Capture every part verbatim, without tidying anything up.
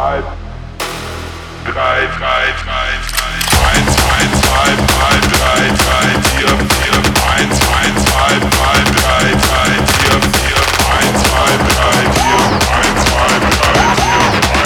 drei, drei, drei, eins, eins, zwei, drei, drei, drei, vier, vier, eins, eins, zwei, drei, drei, drei, vier, vier, eins, zwei, drei, vier, eins, zwei, drei, vier,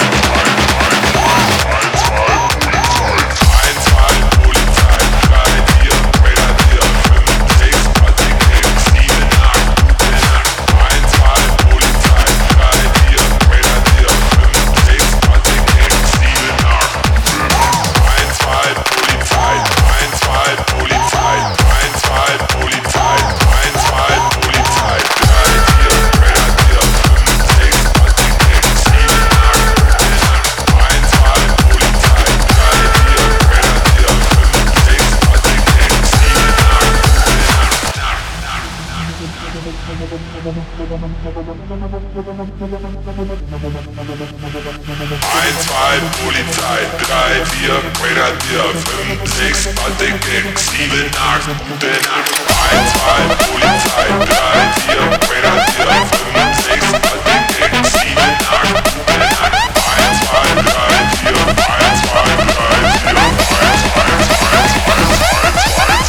eins, zwei, Polizei, drei, vier, Predator, fünf, sechs, sieben, acht, eins, zwei, Polizei, drei, vier, Predator, fünf, sechs, sieben, acht, eins, zwei, Polizei, eins, zwei, Polizei, eins, zwei, Polizei, eins, zwei, Polizei, drei, vier, Predator, fünf, sechs, sieben, acht, eins, zwei, Polizei, drei, vier, Predator, fünf, sechs, sieben, eins, zwei, Polizei, drei, vier, Predator, fünf, sechs, sieben, acht, gute Nacht. eins, zwei, Polizei, drei, vier, Predator, fünf, sechs, sieben, acht, gute Nacht. eins, zwei, drei, vier, eins, zwei, drei, vier, eins, eins, eins, eins, eins,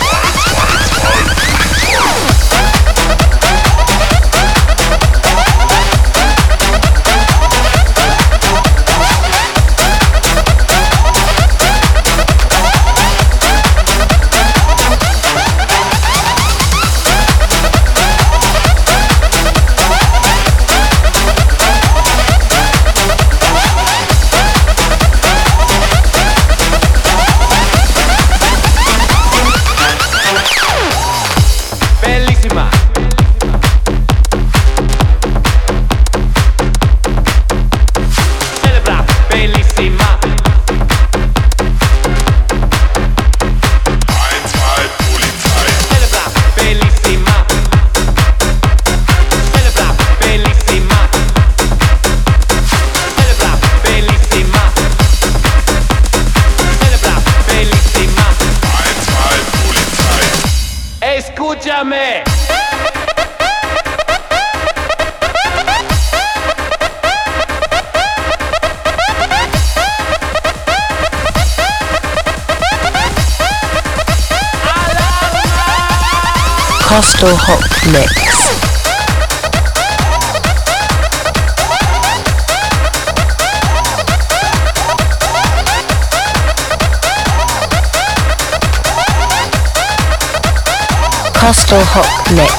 Escúchame. Coastal Hot Mix. Coastal Hot Mix.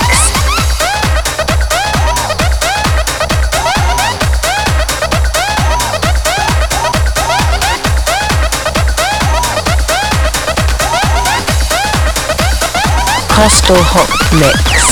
Coastal Hot Mix.